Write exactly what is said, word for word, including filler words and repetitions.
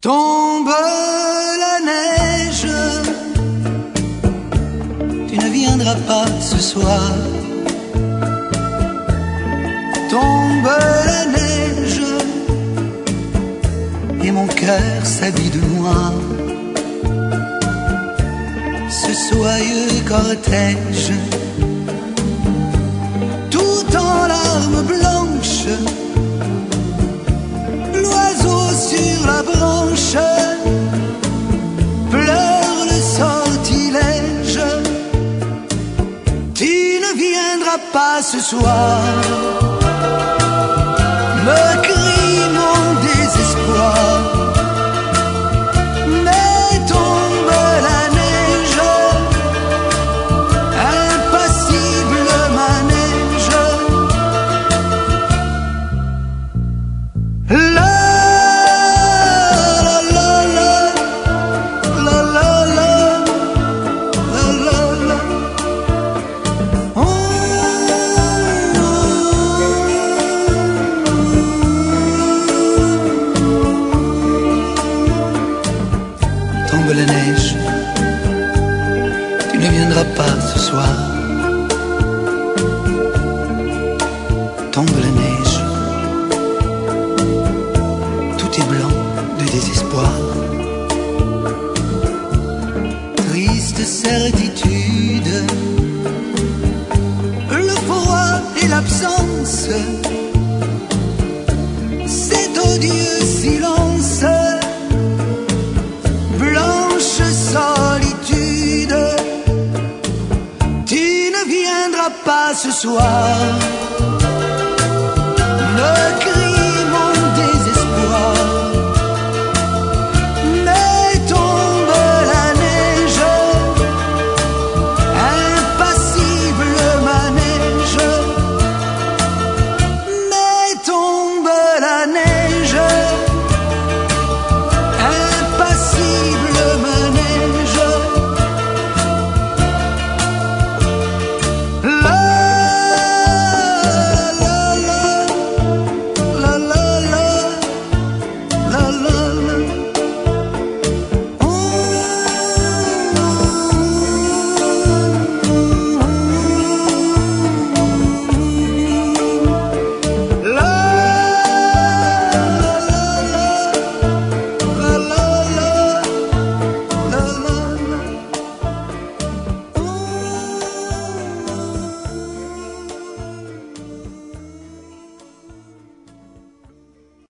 Tombe la neige, tu ne viendras pas ce soir. Tombe la neige, et mon cœur s'habille de noir. Ce soyeux cortège, tout en larmes blanches, l'oiseau sur la branche pleure le sortilège. Tu ne viendras pas ce soir, me crie mon désespoir. Mais tombe la neige, impassible manège. La tombe la neige, tu ne viendras pas ce soir. Tombe la neige, tout est blanc de désespoir. Triste certitude, le froid et l'absence, cet odieux silence. Solitude, tu ne viendras pas ce soir.